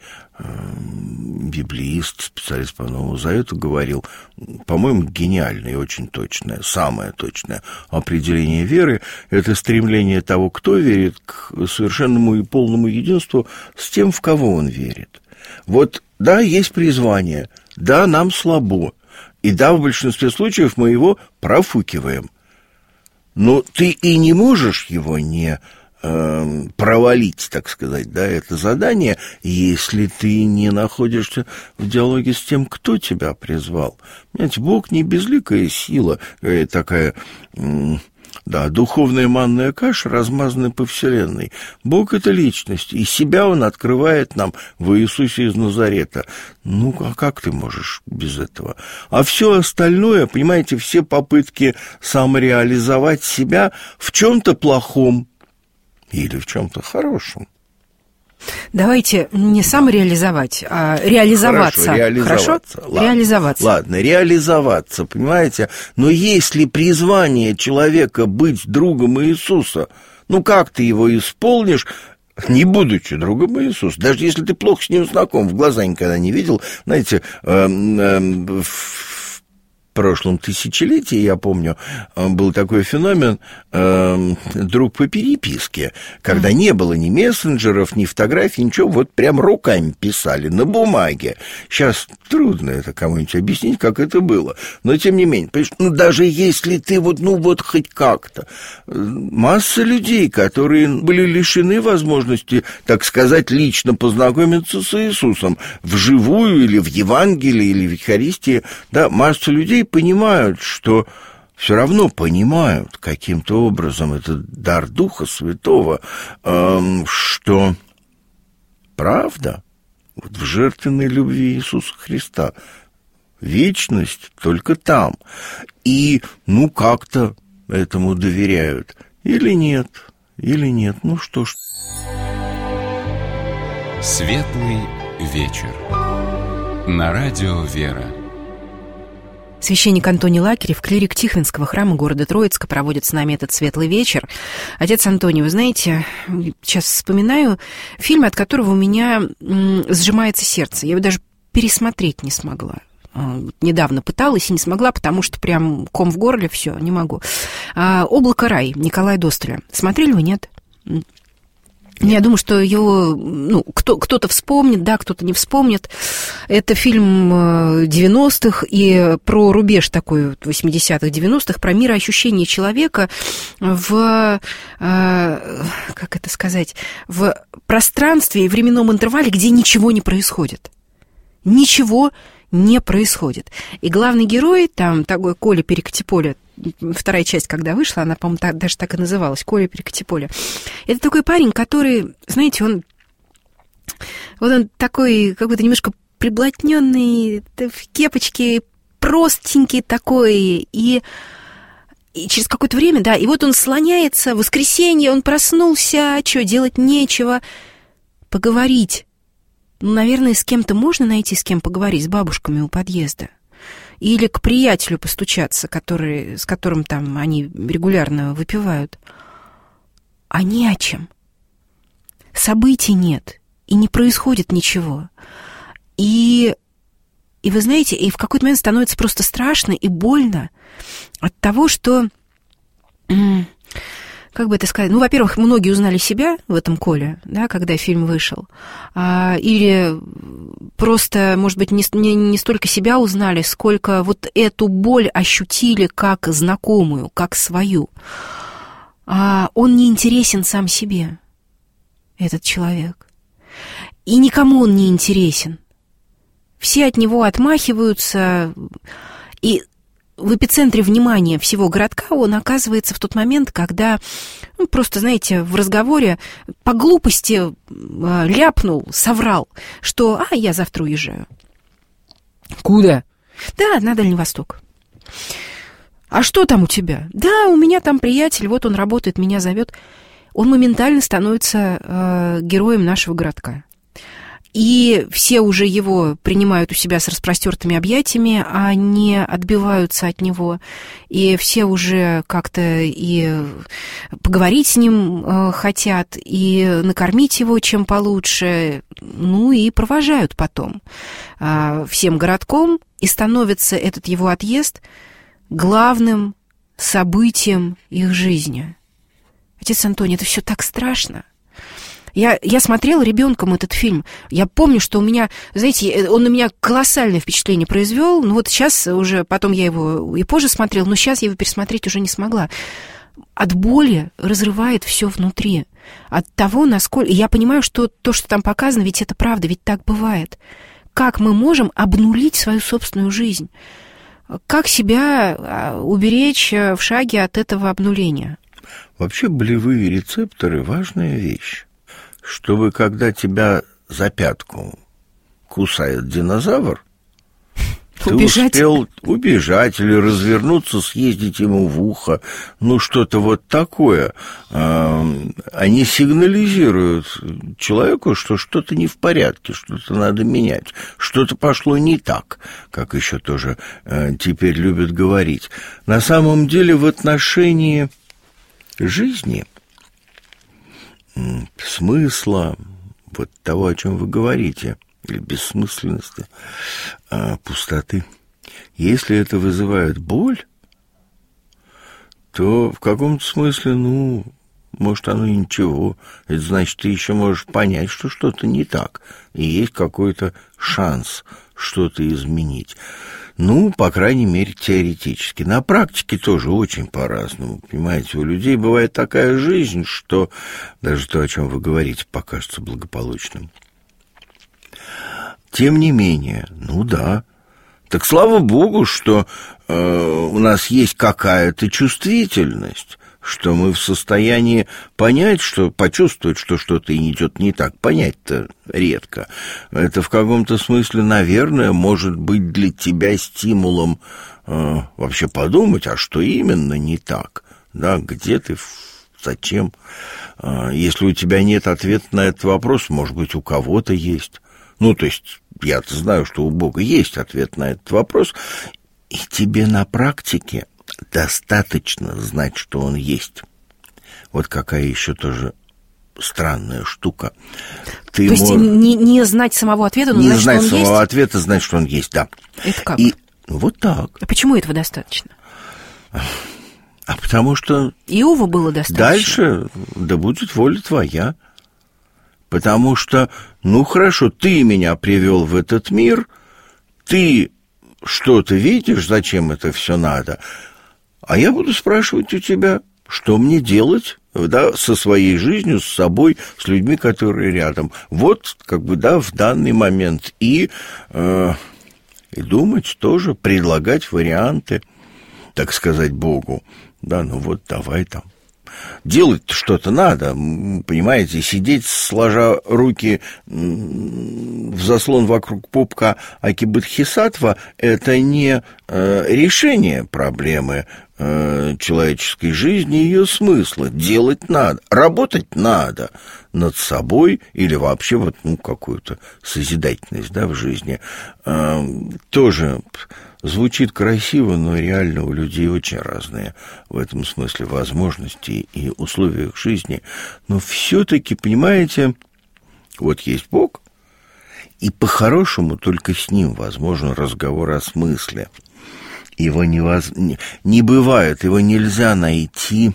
библеист, специалист по Новому Завету, говорил, по-моему, гениальное и очень точное, самое точное определение веры – это стремление того, кто верит, к совершенному и полному единству с тем, в кого он верит. Вот, да, есть призвание, да, нам слабо, и да, в большинстве случаев мы его профукиваем. Но ты и не можешь его не провалить, так сказать, да, это задание, если ты не находишься в диалоге с тем, кто тебя призвал. Понимаете, Бог не безликая сила, такая, да, духовная манная каша, размазанная по вселенной. Бог — это личность, и себя Он открывает нам в Иисусе из Назарета. Ну, а как ты можешь без этого? А все остальное, понимаете, все попытки самореализовать себя в чем-то плохом или в чем-то хорошем. Давайте не самореализовать, а реализоваться. Хорошо, реализоваться. Хорошо? Ладно, реализоваться. Ладно, реализоваться, понимаете? Но если призвание человека быть другом Иисуса, ну как ты его исполнишь, не будучи другом Иисуса? Даже если ты плохо с ним знаком, в глаза никогда не видел, знаете, в прошлом тысячелетии, я помню, был такой феномен друг по переписке, когда не было ни мессенджеров, ни фотографий, ничего, вот прям руками писали на бумаге. Сейчас трудно это кому-нибудь объяснить, как это было, но тем не менее, ну даже если ты вот хоть как-то, масса людей, которые были лишены возможности, так сказать, лично познакомиться с Иисусом вживую или в Евангелии, или в Евхаристии, да, масса людей понимают, что все равно понимают каким-то образом этот дар Духа Святого, что правда вот в жертвенной любви Иисуса Христа, вечность только там. И, как-то этому доверяют. Или нет, ну что ж. Светлый вечер. На радио «Вера». Священник Антоний Лакерев, клирик Тихвинского храма города Троицка, проводит с нами этот светлый вечер. Отец Антоний, вы знаете, сейчас вспоминаю фильм, от которого у меня сжимается сердце. Я его даже пересмотреть не смогла. Недавно пыталась и не смогла, потому что прям ком в горле, все, не могу. «Облако рай» Николая Досталя. Смотрели вы, нет? Я думаю, что его кто-то вспомнит, да, кто-то не вспомнит. Это фильм 90-х и про рубеж такой 80-х, 90-х, про мироощущение человека в, как это сказать, в пространстве и временном интервале, где ничего не происходит. Ничего не происходит. И главный герой, там такой Коля Перекати-Поле, вторая часть, когда вышла, она, по-моему, даже так и называлась, Коля Перекати-Поле. Это такой парень, который, знаете, он такой какой-то немножко приблотненный, в кепочке, простенький такой, и через какое-то время, да, и вот он слоняется, в воскресенье он проснулся, что, делать нечего, поговорить. Наверное, с кем-то можно найти, с кем поговорить, с бабушками у подъезда. Или к приятелю постучаться, с которым там они регулярно выпивают. А не о чем. Событий нет, и не происходит ничего. И вы знаете, и в какой-то момент становится просто страшно и больно от того, что... Как бы это сказать? Ну, во-первых, многие узнали себя в этом Коле, да, когда фильм вышел. Или просто, может быть, не столько себя узнали, сколько вот эту боль ощутили как знакомую, как свою. Он не интересен сам себе, этот человек. И никому он не интересен. Все от него отмахиваются, и в эпицентре внимания всего городка он оказывается в тот момент, когда, просто, знаете, в разговоре по глупости ляпнул, соврал, что я завтра уезжаю. Куда? Да, на Дальний Восток. А что там у тебя? Да, у меня там приятель, вот он работает, меня зовет. Он моментально становится героем нашего городка. И все уже его принимают у себя с распростертыми объятиями, а не отбиваются от него. И все уже как-то и поговорить с ним хотят, и накормить его чем получше, ну и провожают потом всем городком, и становится этот его отъезд главным событием их жизни. Отец Антоний, это все так страшно. Я смотрела ребенком этот фильм. Я помню, что у меня, знаете, он на меня колоссальное впечатление произвел. Ну вот сейчас уже, потом я его и позже смотрела, но сейчас я его пересмотреть уже не смогла. От боли разрывает все внутри. От того, насколько... Я понимаю, что то, что там показано, ведь это правда, ведь так бывает. Как мы можем обнулить свою собственную жизнь? Как себя уберечь в шаге от этого обнуления? Вообще болевые рецепторы – важная вещь. Чтобы, когда тебя за пятку кусает динозавр, ты успел убежать или развернуться, съездить ему в ухо, ну, что-то вот такое. Они сигнализируют человеку, что что-то не в порядке, что-то надо менять, что-то пошло не так, как еще тоже теперь любят говорить. На самом деле в отношении жизни, смысла, вот того, о чем вы говорите, или бессмысленности, пустоты. Если это вызывает боль, то в каком-то смысле, может, оно и ничего. Это значит, ты еще можешь понять, что что-то не так, и есть какой-то шанс что-то изменить. По крайней мере, теоретически. На практике тоже очень по-разному. Понимаете, у людей бывает такая жизнь, что даже то, о чем вы говорите, покажется благополучным. Тем не менее, да. Так слава богу, что у нас есть какая-то чувствительность, что мы в состоянии понять, почувствовать, что что-то идет не так. Понять-то редко. Это в каком-то смысле, наверное, может быть для тебя стимулом вообще подумать, а что именно не так? Да, где ты, зачем? Если у тебя нет ответа на этот вопрос, может быть, у кого-то есть. То есть я-то знаю, что у Бога есть ответ на этот вопрос, и тебе на практике достаточно знать, что он есть. Вот какая еще тоже странная штука. То есть не знать самого ответа, но знать, что он есть? Не знать самого ответа, знать, что он есть, да. Это как? Вот так. А почему этого достаточно? Потому что... Иова было достаточно. Дальше, да будет воля твоя. Потому что, ну хорошо, ты меня привел в этот мир, ты что-то видишь, зачем это все надо, а я буду спрашивать у тебя, что мне делать, да, со своей жизнью, с собой, с людьми, которые рядом. Вот, как бы, да, в данный момент. И думать тоже, предлагать варианты, так сказать, Богу. Да, ну вот давай там. Делать что-то надо, понимаете, сидеть, сложа руки в заслон вокруг пупка Аки Бодхисаттва, это не решение проблемы человеческой жизни и ее смысла. Делать надо, работать надо над собой или вообще вот, ну, какую-то созидательность, да, в жизни. Тоже звучит красиво, но реально у людей очень разные в этом смысле возможности и условия их жизни. Но все-таки, понимаете, вот есть Бог, и по-хорошему только с Ним возможен разговор о смысле. Его не бывает, его нельзя найти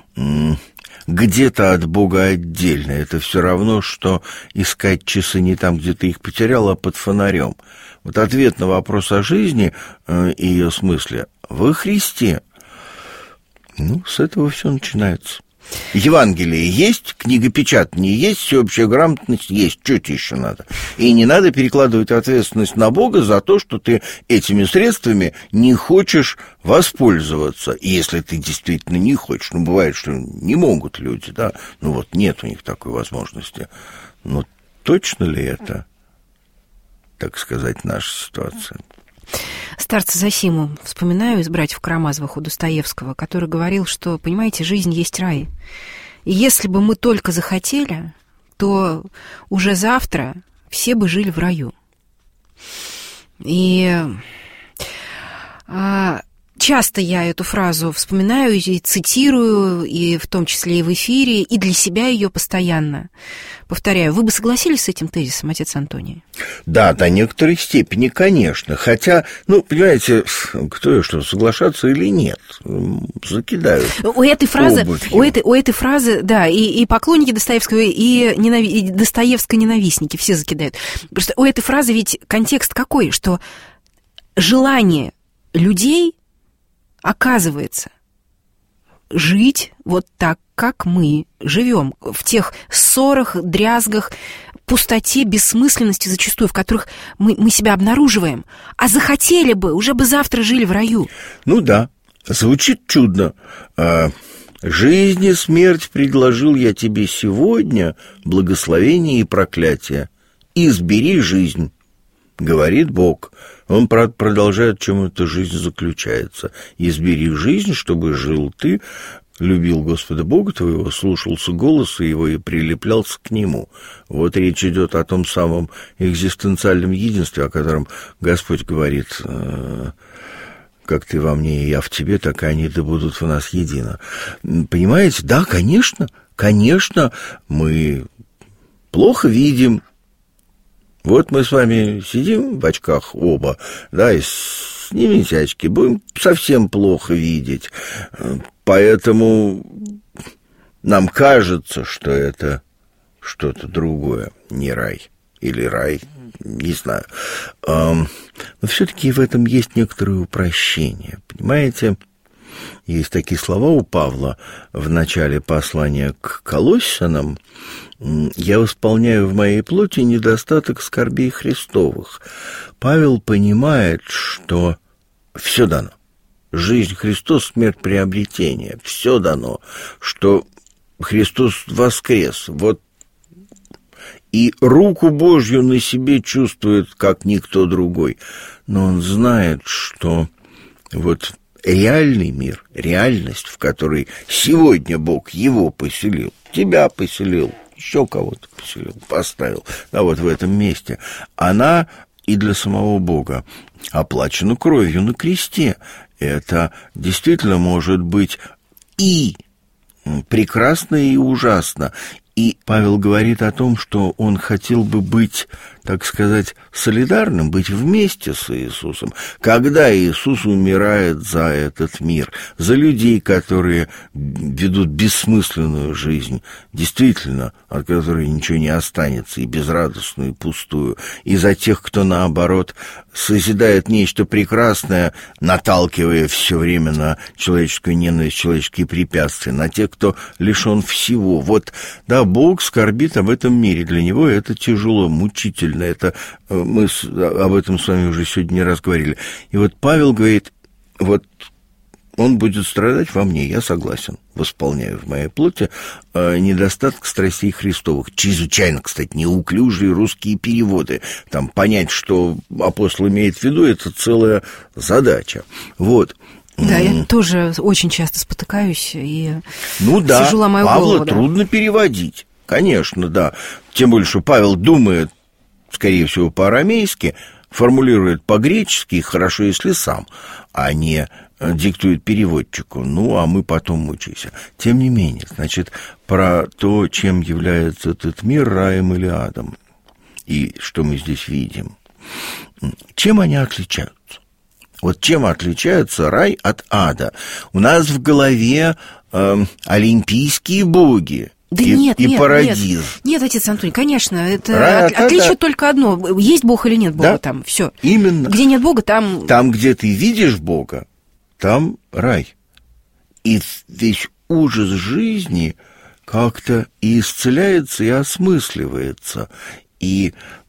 где-то от Бога отдельно. Это все равно, что искать часы не там, где ты их потерял, а под фонарем. Вот ответ на вопрос о жизни и ее смысле во Христе. Ну, с этого все начинается. Евангелие есть, книгопечатание есть, всеобщая грамотность есть. Что тебе еще надо? И не надо перекладывать ответственность на Бога за то, что ты этими средствами не хочешь воспользоваться. И если ты действительно не хочешь, ну, бывает, что не могут люди, да, ну вот нет у них такой возможности. Но точно ли это, так сказать, наша ситуация? Старца Зосиму вспоминаю из «Братьев Карамазовых» у Достоевского, который говорил, что, понимаете, жизнь есть рай. И если бы мы только захотели, то уже завтра все бы жили в раю. И часто я эту фразу вспоминаю и цитирую, и в том числе и в эфире, и для себя ее постоянно повторяю. Вы бы согласились с этим тезисом, отец Антоний? Да, до некоторой степени, конечно. Хотя, ну, понимаете, кто и что, соглашаться или нет, закидают. У этой фразы, да, и поклонники Достоевского, и Достоевской ненавистники все закидают. Просто у этой фразы ведь контекст какой, что желание людей, оказывается, жить вот так, как мы живем, в тех ссорах, дрязгах, пустоте, бессмысленности зачастую, в которых мы себя обнаруживаем. А захотели бы, уже бы завтра жили в раю. Ну да, звучит чудно. Жизнь и смерть предложил я тебе сегодня, благословение и проклятие. Избери жизнь, говорит Бог. Он продолжает, в чем эта жизнь заключается. Избери жизнь, чтобы жил ты, любил Господа Бога твоего, слушался голоса его и прилеплялся к нему. Вот речь идет о том самом экзистенциальном единстве, о котором Господь говорит: как ты во мне и я в тебе, так и они да будут в нас едино. Понимаете? Да, конечно, мы плохо видим. Вот мы с вами сидим в очках оба, да, и снимите очки, будем совсем плохо видеть. Поэтому нам кажется, что это что-то другое, не рай или рай, не знаю. Но все-таки в этом есть некоторое упрощение, понимаете? Есть такие слова у Павла в начале послания к Колоссянам: «Я восполняю в моей плоти недостаток скорбей Христовых». Павел понимает, что все дано. Жизнь Христос, смерть приобретение. Все дано, что Христос воскрес. Вот. И руку Божью на себе чувствует, как никто другой. Но он знает, что вот реальный мир, реальность, в которой сегодня Бог его поселил, тебя поселил, еще кого-то поселил, поставил, да, вот в этом месте, она и для самого Бога оплачена кровью на кресте. Это действительно может быть и прекрасно, и ужасно, И Павел говорит о том, что он хотел бы быть, так сказать, солидарным, быть вместе с Иисусом, когда Иисус умирает за этот мир, за людей, которые ведут бессмысленную жизнь, действительно, от которой ничего не останется, и безрадостную, и пустую, и за тех, кто, наоборот, созидает нечто прекрасное, наталкивая все время на человеческую ненависть, человеческие препятствия, на тех, кто лишен всего. Вот, да, Бог скорбит об этом мире. Для него это тяжело, мучительно. Это мы об этом с вами уже сегодня не раз говорили. И вот Павел говорит, вот он будет страдать во мне, я согласен, восполняю в моей плоти недостаток страстей Христовых. Чрезвычайно, кстати, неуклюжие русские переводы. Там понять, что апостол имеет в виду, это целая задача. Вот. Да, я тоже очень часто спотыкаюсь и да, сижу, ломаю Павла голову. Трудно переводить, конечно, да. Тем более, что Павел думает, скорее всего, по-арамейски, формулирует по-гречески, хорошо, если сам, а не диктует переводчику. А мы потом мучаемся. Тем не менее, значит, про то, чем является этот мир, раем или адом, и что мы здесь видим. Чем они отличаются? Вот чем отличается рай от ада? У нас в голове олимпийские боги. Да и парадиз. Нет, отец Антоний, конечно, это отличие только одно. Есть Бог или нет Бога, да, там, все. Именно. Где нет Бога, там... Там, где ты видишь Бога, там рай. И весь ужас жизни как-то и исцеляется, и осмысливается, или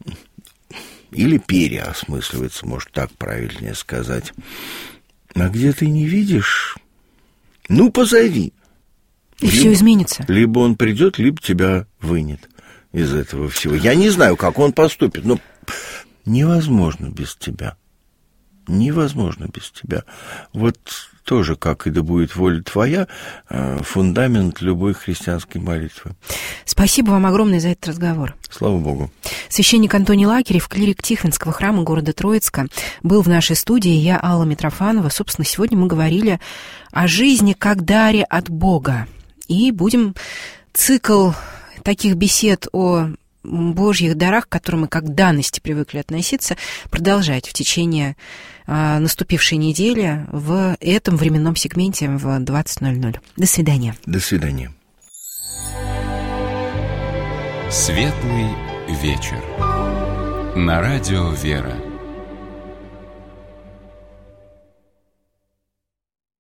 переосмысливается, может, так правильнее сказать. А где ты не видишь, позови. И все изменится. Либо он придет, либо тебя вынет из этого всего. Я не знаю, как он поступит, но невозможно без тебя. Невозможно без тебя. Вот тоже, как и да будет воля твоя, фундамент любой христианской молитвы. Спасибо вам огромное за этот разговор. Слава Богу. Священник Антоний Лакерев, клирик Тихвинского храма города Троицка, был в нашей студии. Я Алла Митрофанова. Собственно, сегодня мы говорили о жизни как даре от Бога. И будем цикл таких бесед о Божьих дарах, к которым мы как к данности привыкли относиться, продолжать в течение наступившей недели в этом временном сегменте в 20:00. До свидания. До свидания. Светлый вечер. На радио «Вера».